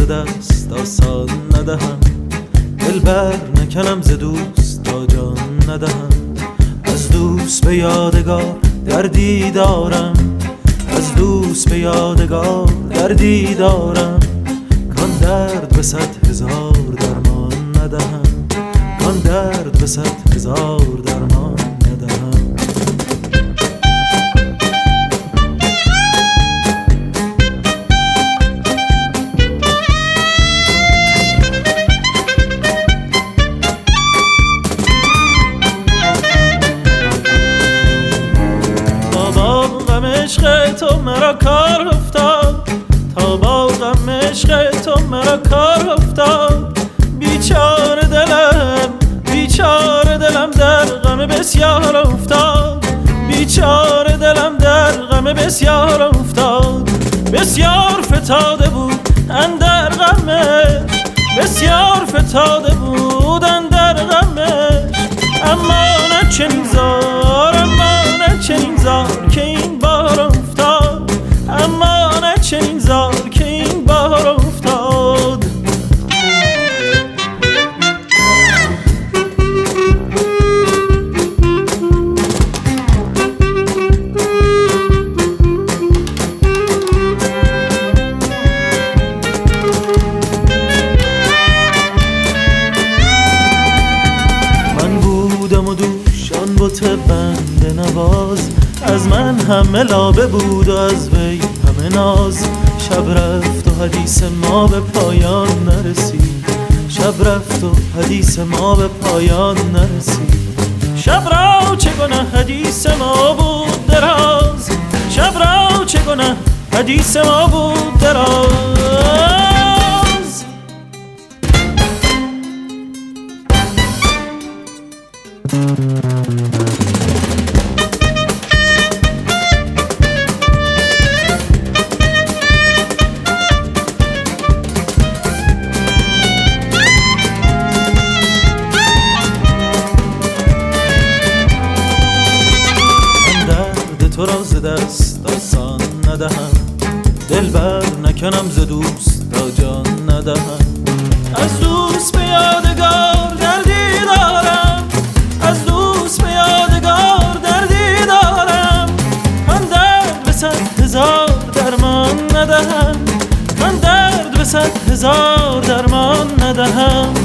دست آسان ندهم، دل بر نکنم ز دوست تا جان ندهم. از دوست به یادگار دردی دارم، از دوست به یادگار دردی دارم. کان درد به 100,000 درمان ندهم، کان درد به 100,000 درمان ندهم. عشق تو مرا کار افتاد، تا با غم عشق تو مرا کار افتاد. بیچاره دلم در غم بسیار افتاد، بیچاره دلم در غم بسیار افتاد. بسیار فتاده بود اندر غمش، بسیار فتاده بود اندر غمش. اما نه چنین زار، اما نه چنین زار که این بار افتاد، اما نه چنین زار که این بار افتاد. من بودم و دوش آن بت بنده نواز، از من همه لابه بود و از وی همه ناز. شب رفت و حدیث ما به پایان نرسید، شب رفت و حدیث ما به پایان نرسید. شب را چگونه حدیث ما بود دراز، شب را چگونه حدیث ما بود دراز. تو را ز دست آسان ندهم، دل بر نکنم ز دوست تا جان ندهم. از دوست به یادگار دردی دارم، از دوست به یادگار دردی دارم. من درد به 100,000 درمان ندهم، من درد به 100,000 درمان ندهم.